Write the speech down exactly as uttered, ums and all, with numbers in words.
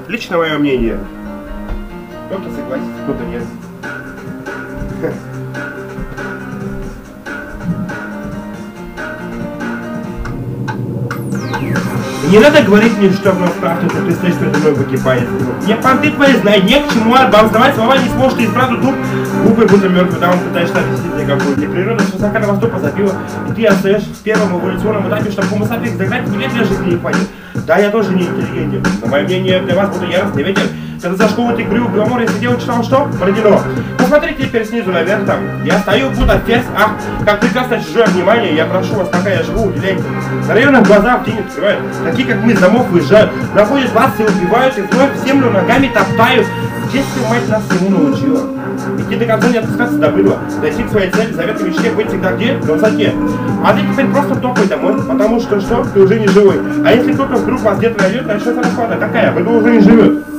лично мое мнение. Кто-то согласится, кто-то нет. Не надо говорить мне, что в правду, что ты стоишь передо мной выкипаешь. Мне понты твои знай, не к чему обознавать слова не сможешь, ты и вправду тут глупый, будто мертвый, да он пытаешься объяснить мне какую-то. Природа с высока на восток позабила, и ты остаешь в первом эволюционном этапе, чтобы homo sapiens догнать, тебе для жизни не хватит. Да, я тоже не интеллигентен, но мое мнение для вас будет яростный ветер. Когда за школу ты грю, гламур, я сидел и читал что? Бродино. Посмотрите теперь снизу наверх там. Я стою, будто ферзь, ах, как прекрасно чужое внимание. Я прошу вас, пока я живу, уделяйте. На районах глаза в тень открывают. Такие, как мы, с домов выезжают. Находят вас и убивают, и вновь в землю ногами топтают. Детство мать нас всему научила. Идти до конца не отпускаться до быдла. Дойти к своей цели, заветной мечте, быть всегда где? На высоте. А ты теперь просто топай домой, потому что что? Ты уже не живой. А если кто-то вдруг вас где-то найдет, начнется расклада. Какая? Быдло уже не живет.